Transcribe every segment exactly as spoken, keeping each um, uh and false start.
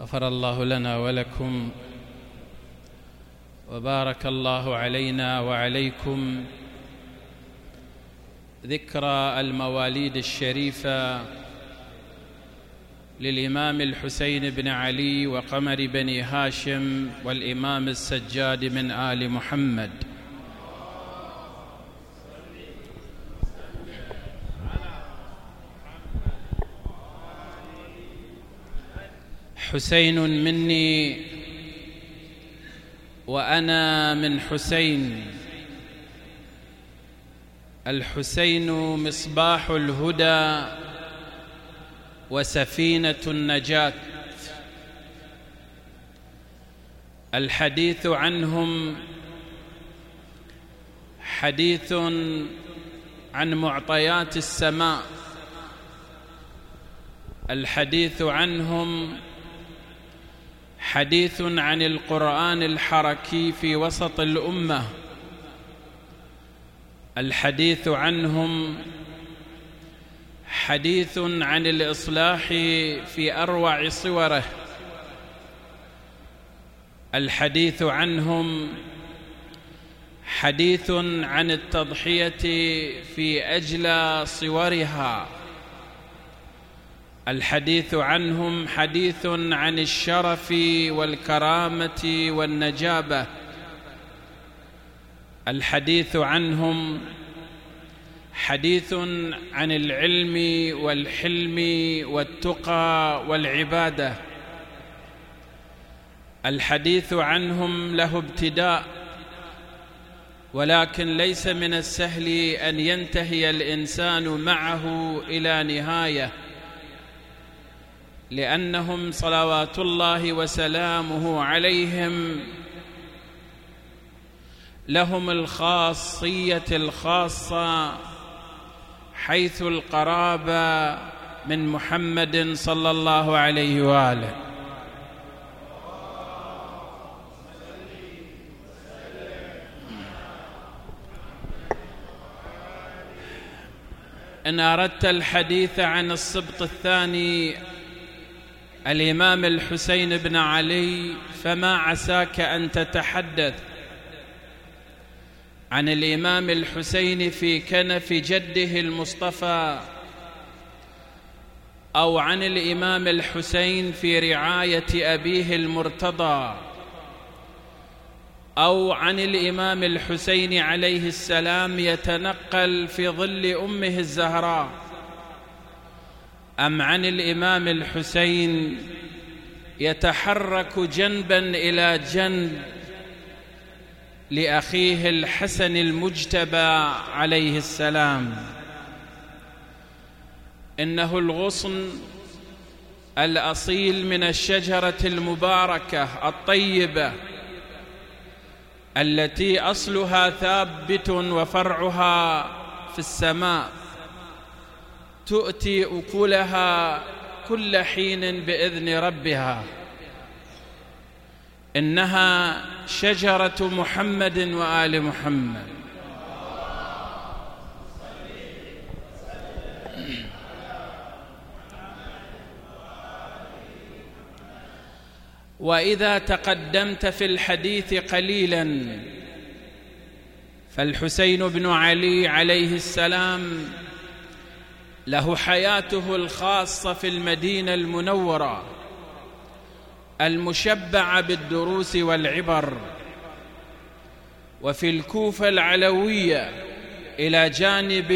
غفر الله لنا ولكم وبارك الله علينا وعليكم. ذكرى المواليد الشريفة للإمام الحسين بن علي وقمر بني هاشم والإمام السجاد من آل محمد. حسين مني وأنا من حسين. الحسين مصباح الهدى وسفينة النجاة. الحديث عنهم حديث عن معطيات السماء. الحديث عنهم حديث عن القرآن الحركي في وسط الأمة. الحديث عنهم حديث عن الإصلاح في أروع صوره. الحديث عنهم حديث عن التضحية في أجلى صورها. الحديث عنهم حديث عن الشرف والكرامة والنجابة. الحديث عنهم حديث عن العلم والحلم والتقى والعبادة. الحديث عنهم له ابتداء، ولكن ليس من السهل أن ينتهي الإنسان معه إلى نهاية، لأنهم صلوات الله وسلامه عليهم لهم الخاصية الخاصة، حيث القرابة من محمد صلى الله عليه وآله. إن أردت الحديث عن السبط الثاني الإمام الحسين بن علي، فما عساك أن تتحدث عن الإمام الحسين في كنف جده المصطفى، أو عن الإمام الحسين في رعاية أبيه المرتضى، أو عن الإمام الحسين عليه السلام يتنقل في ظل أمه الزهراء، أم عن الإمام الحسين يتحرك جنبا إلى جنب لأخيه الحسن المجتبى عليه السلام. إنه الغصن الأصيل من الشجرة المباركة الطيبة التي أصلها ثابت وفرعها في السماء، تؤتي أكلها كل حين بإذن ربها. إنها شجرة محمد وآل محمد. وإذا تقدمت في الحديث قليلا، فالحسين بن علي عليه السلام له حياته الخاصة في المدينة المنورة المشبعة بالدروس والعبر، وفي الكوفة العلوية إلى جانب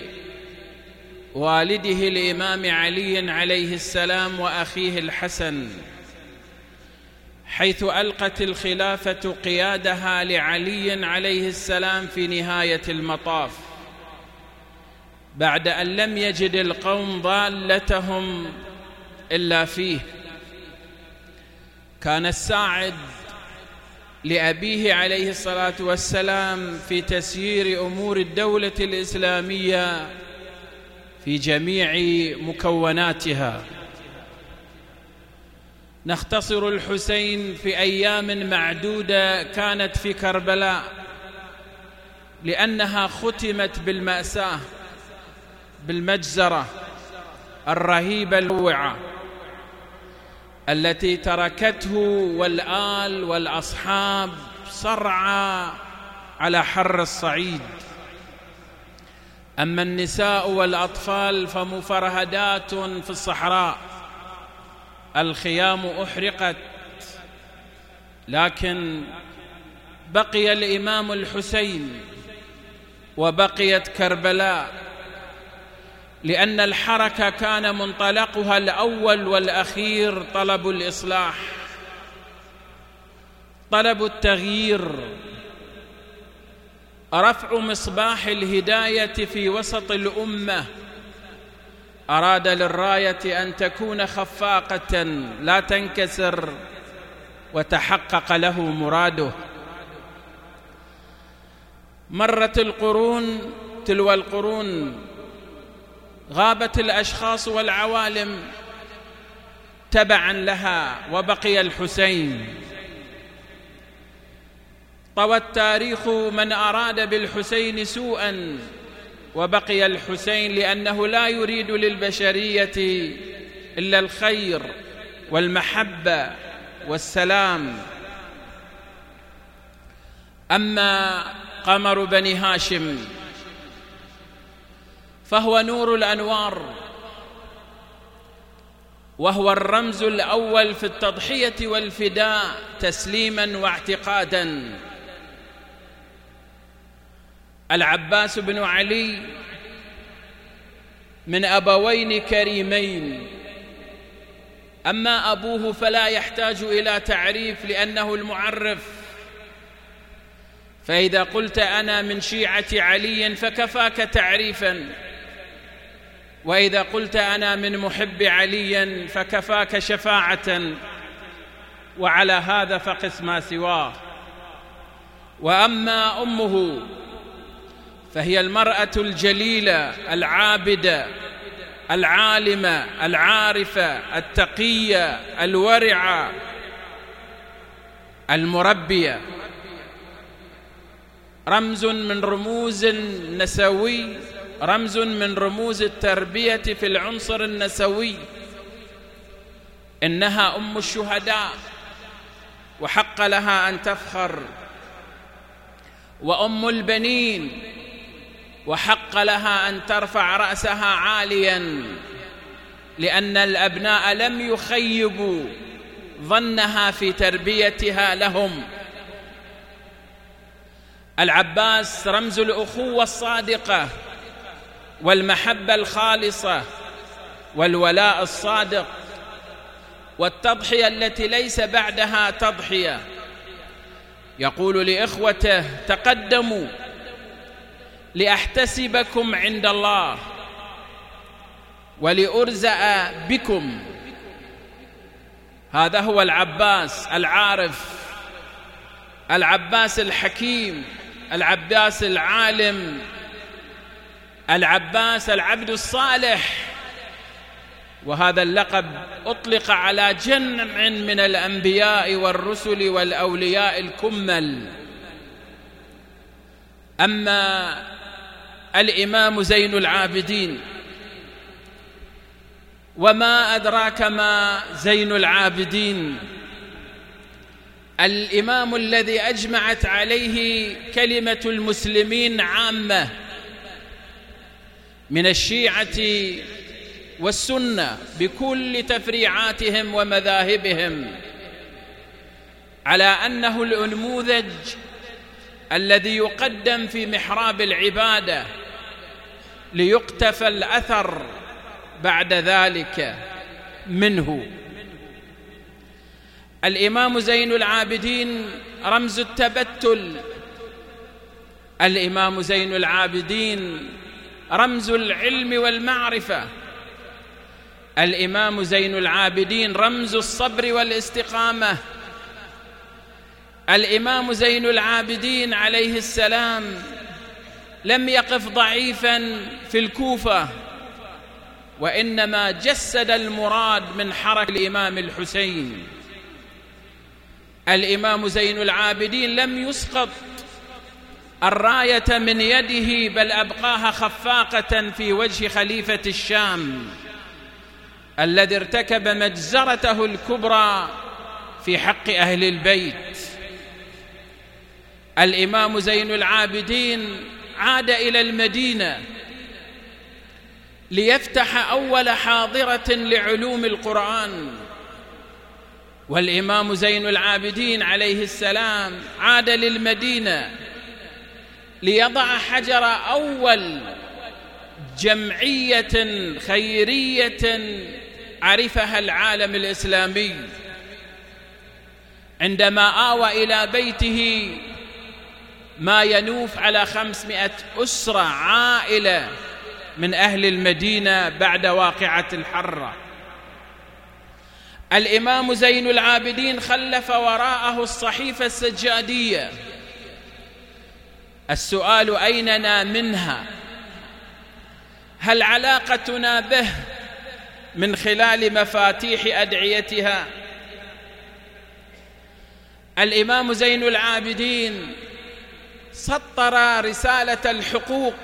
والده الإمام علي عليه السلام وأخيه الحسن، حيث ألقت الخلافة قيادها لعلي عليه السلام في نهاية المطاف، بعد أن لم يجد القوم ضالتهم إلا فيه. كان الساعد لأبيه عليه الصلاة والسلام في تسيير أمور الدولة الإسلامية في جميع مكوناتها. نختصر الحسين في أيام معدودة كانت في كربلاء، لأنها ختمت بالمأساة، بالمجزرة الرهيبة الروعة التي تركته والآل والأصحاب صرعى على حر الصعيد. أما النساء والأطفال فمفرهدات في الصحراء، الخيام أحرقت، لكن بقي الإمام الحسين وبقيت كربلاء، لأن الحركة كان منطلقها الأول والأخير طلب الإصلاح، طلب التغيير، رفع مصباح الهداية في وسط الأمة. أراد للراية أن تكون خفاقة لا تنكسر، وتحقق له مراده. مرت القرون تلو القرون، غابت الأشخاص والعوالم تبعا لها، وبقي الحسين. طوى التاريخ من أراد بالحسين سوءا، وبقي الحسين، لأنه لا يريد للبشرية إلا الخير والمحبة والسلام. أما قمر بني هاشم فهو نور الأنوار، وهو الرمز الأول في التضحية والفداء تسليما واعتقادا. العباس بن علي من أبوين كريمين، أما أبوه فلا يحتاج إلى تعريف لأنه المعرف، فإذا قلت أنا من شيعة علي فكفاك تعريفا، وإذا قلت أنا من محب علي فكفاك شفاعة، وعلى هذا فقس ما سواه. وأما أمه فهي المرأة الجليلة العابدة العالمة العارفة التقية الورعة المربية، رمز من رموز النسوي، رمز من رموز التربية في العنصر النسوي. إنها أم الشهداء وحق لها أن تفخر، وأم البنين وحق لها أن ترفع رأسها عاليا، لأن الأبناء لم يخيبوا ظنها في تربيتها لهم. العباس رمز الأخوة الصادقة والمحبة الخالصة والولاء الصادق والتضحية التي ليس بعدها تضحية. يقول لإخوته تقدموا لأحتسبكم عند الله ولأرزأ بكم. هذا هو العباس العارف، العباس الحكيم، العباس العالم، العباس العبد الصالح. وهذا اللقب أطلق على جمع من الأنبياء والرسل والأولياء الكمل. أما الإمام زين العابدين، وما أدراك ما زين العابدين، الإمام الذي أجمعت عليه كلمة المسلمين عامة من الشيعة والسنة بكل تفريعاتهم ومذاهبهم، على أنه الأنموذج الذي يقدم في محراب العبادة ليقتفى الأثر بعد ذلك منه. الإمام زين العابدين رمز التبتل، الإمام زين العابدين رمز العلم والمعرفة، الإمام زين العابدين رمز الصبر والاستقامة. الإمام زين العابدين عليه السلام لم يقف ضعيفا في الكوفة، وإنما جسد المراد من حركة الإمام الحسين. الإمام زين العابدين لم يسقط الراية من يده، بل أبقاها خفاقة في وجه خليفة الشام. الذي ارتكب مجزرته الكبرى في حق أهل البيت. الإمام زين العابدين عاد إلى المدينة ليفتح أول حاضرة لعلوم القرآن، والإمام زين العابدين عليه السلام عاد للمدينة ليضع حجر أول جمعية خيرية عرفها العالم الإسلامي، عندما آوى إلى بيته ما ينوف على خمسمائة أسرة عائلة من أهل المدينة بعد واقعة الحرة. الإمام زين العابدين خلف وراءه الصحيفة السجادية. السؤال أيننا منها؟ هل علاقتنا به من خلال مفاتيح أدعيتها؟ الإمام زين العابدين سطر رسالة الحقوق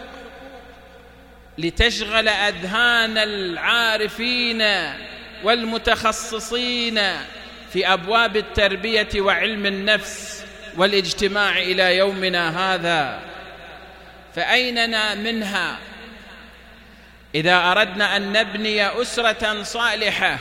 لتشغل أذهان العارفين والمتخصصين في أبواب التربية وعلم النفس والاجتماع إلى يومنا هذا. فأيننا منها؟ إذا أردنا أن نبني أسرة صالحة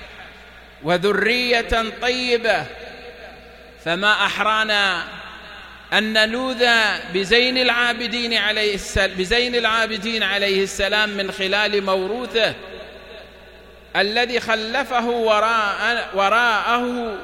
وذرية طيبة فما أحرانا أن نلوذ بزين العابدين عليه السلام بزين العابدين عليه السلام من خلال موروثه الذي خلفه وراء وراءه،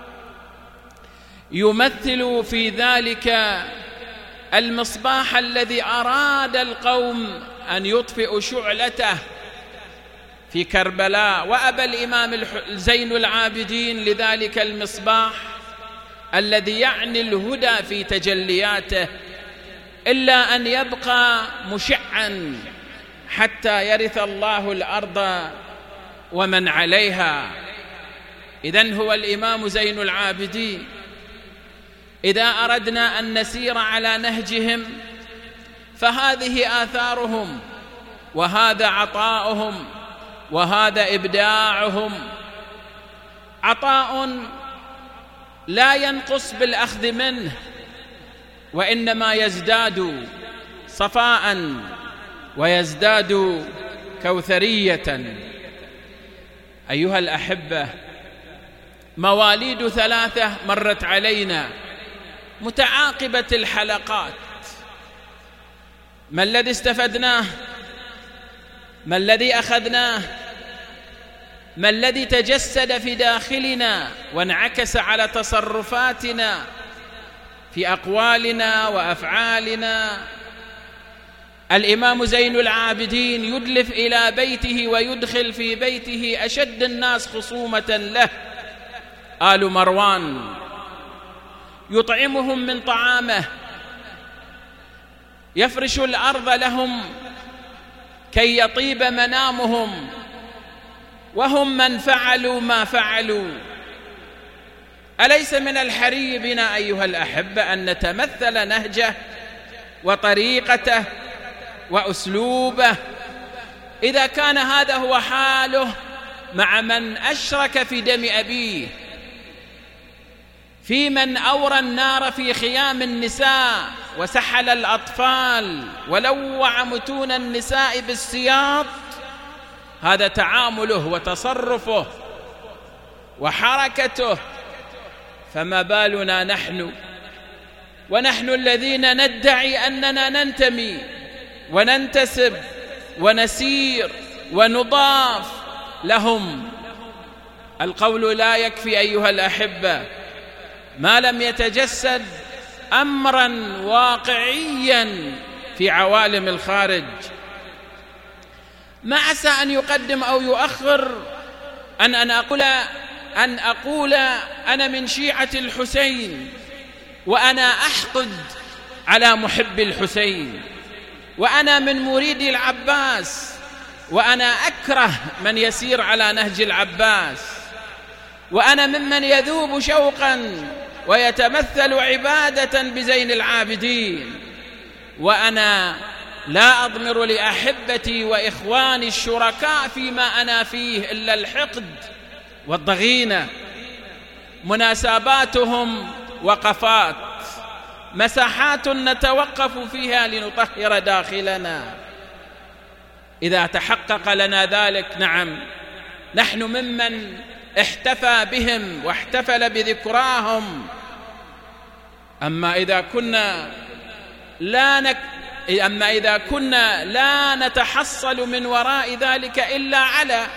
يمثل في ذلك المصباح الذي أراد القوم أن يطفئوا شعلته في كربلاء، وأبى الإمام زين العابدين لذلك المصباح الذي يعني الهدى في تجلياته إلا أن يبقى مشعا حتى يرث الله الأرض ومن عليها. إذن هو الإمام زين العابدين. إذا أردنا أن نسير على نهجهم فهذه آثارهم، وهذا عطاؤهم، وهذا إبداعهم. عطاء لا ينقص بالأخذ منه، وإنما يزداد صفاء ويزداد كوثرية. أيها الأحبة، مواليد ثلاثة مرت علينا متعاقبة الحلقات. ما الذي استفدناه؟ ما الذي أخذناه؟ ما الذي تجسد في داخلنا وانعكس على تصرفاتنا في أقوالنا وأفعالنا؟ الإمام زين العابدين يدلف إلى بيته ويدخل في بيته أشد الناس خصومة له، آل مروان، يطعمهم من طعامه، يفرش الأرض لهم كي يطيب منامهم، وهم من فعلوا ما فعلوا. أليس من الحري بنا أيها الأحبة أن نتمثل نهجه وطريقته وأسلوبه؟ إذا كان هذا هو حاله مع من أشرك في دم أبيه، في من أورى النار في خيام النساء وسحل الأطفال ولوع متون النساء بالسياط، هذا تعامله وتصرفه وحركته، فما بالنا نحن؟ ونحن الذين ندعي أننا ننتمي وننتسب ونسير ونضاف لهم. القول لا يكفي أيها الأحبة ما لم يتجسد أمرا واقعيا في عوالم الخارج. ما عسى أن يقدم أو يؤخر أن أنا أقول أن أقول أنا من شيعة الحسين وأنا أحقد على محب الحسين، وأنا من مريدي العباس وأنا أكره من يسير على نهج العباس، وأنا ممن يذوب شوقا ويتمثل عبادة بزين العابدين، وأنا لا أضمر لأحبتي وإخواني الشركاء فيما أنا فيه إلا الحقد والضغينة. مناسباتهم وقفات، مساحات نتوقف فيها لنطهر داخلنا. إذا تحقق لنا ذلك نعم نحن ممن احتفى بهم واحتفل بذكراهم. أما إذا كنا لا نك أما إذا كنا لا نتحصل من وراء ذلك إلا على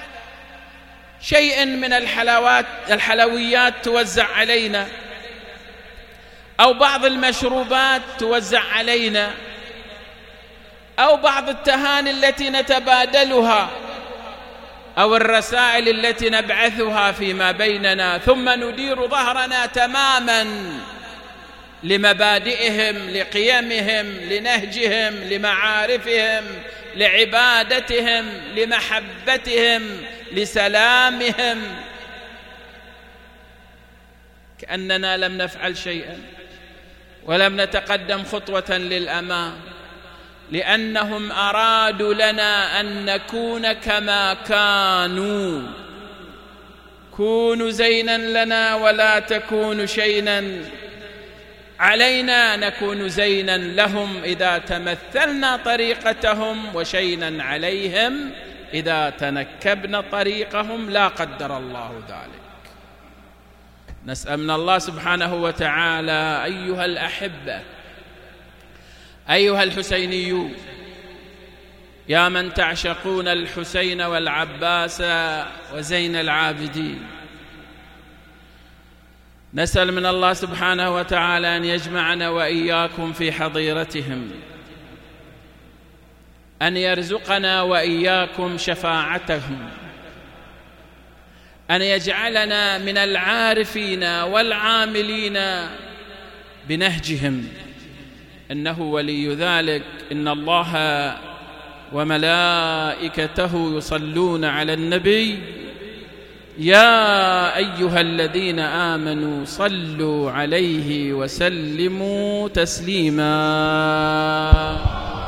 شيء من الحلوات الحلويات توزع علينا، أو بعض المشروبات توزع علينا، أو بعض التهاني التي نتبادلها، أو الرسائل التي نبعثها فيما بيننا، ثم ندير ظهرنا تماما لمبادئهم، لقيمهم، لنهجهم، لمعارفهم، لعبادتهم، لمحبتهم، لسلامهم، كأننا لم نفعل شيئا ولم نتقدم خطوة للأمام، لأنهم أرادوا لنا أن نكون كما كانوا. كونوا زينا لنا ولا تكونوا شينا علينا، نكون زينا لهم إذا تمثلنا طريقتهم، وشينا عليهم إذا تنكبنا طريقهم، لا قدر الله ذلك. نسأل من الله سبحانه وتعالى أيها الأحبة، أيها الحسينيون، يا من تعشقون الحسين والعباس وزين العابدين، نسأل من الله سبحانه وتعالى أن يجمعنا وإياكم في حضيرتهم، أن يرزقنا وإياكم شفاعتهم، أن يجعلنا من العارفين والعاملين بنهجهم، إنه ولي ذلك. إن الله وملائكته يصلون على النبي يا أيها الذين آمنوا صلوا عليه وسلموا تسليما.